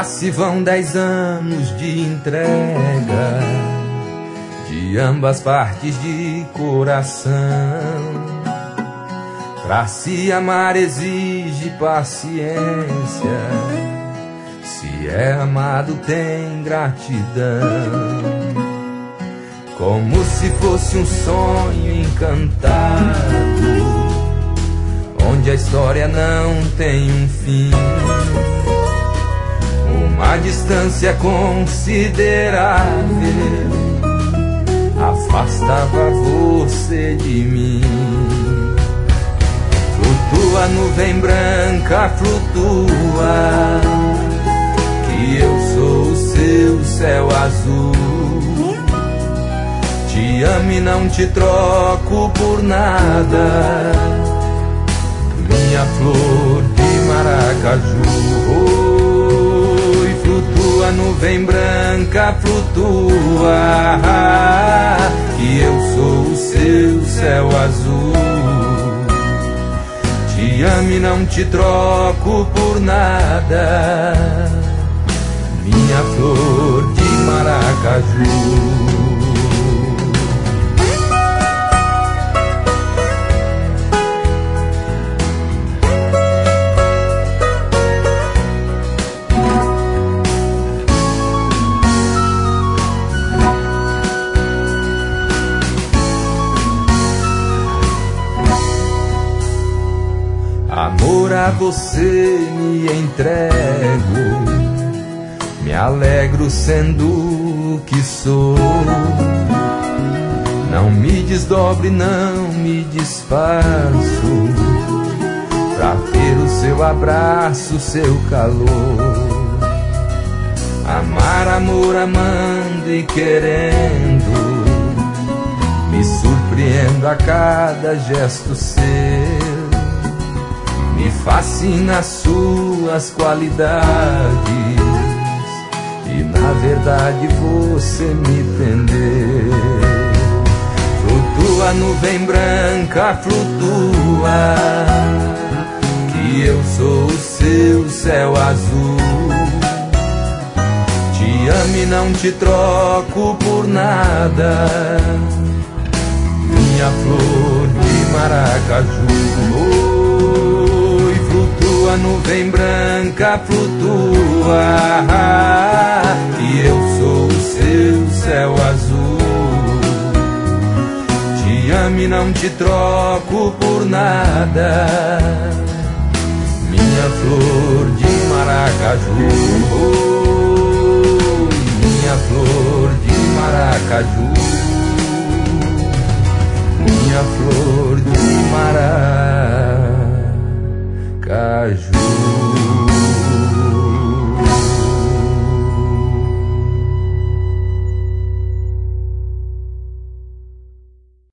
Já se vão 10 anos de entrega de ambas partes de coração. Pra se amar exige paciência, se é amado tem gratidão. Como se fosse um sonho encantado, onde a história não tem um fim. Uma distância considerável afastava você de mim. Flutua, nuvem branca, flutua, que eu sou o seu céu azul. Te amo e não te troco por nada, minha flor de maracaju. Flutua, nuvem branca, flutua, que eu sou o seu céu azul. Te amo e não te troco por nada, minha flor de maracaju. Amor, a você me entrego, me alegro sendo o que sou. Não me desdobre, não me desfaço, pra ter o seu abraço, seu calor. Amar, amor, amando e querendo, me surpreendo a cada gesto seu. Me fascina suas qualidades, e na verdade você me prendeu. Flutua, nuvem branca, flutua, que eu sou o seu céu azul. Te amo e não te troco por nada, minha flor de maracaju. Flutua, nuvem branca, flutua, que eu sou o seu céu azul. Te amo e não te troco por nada, minha flor de maracaju. Minha flor de maracaju, minha flor de maracaju.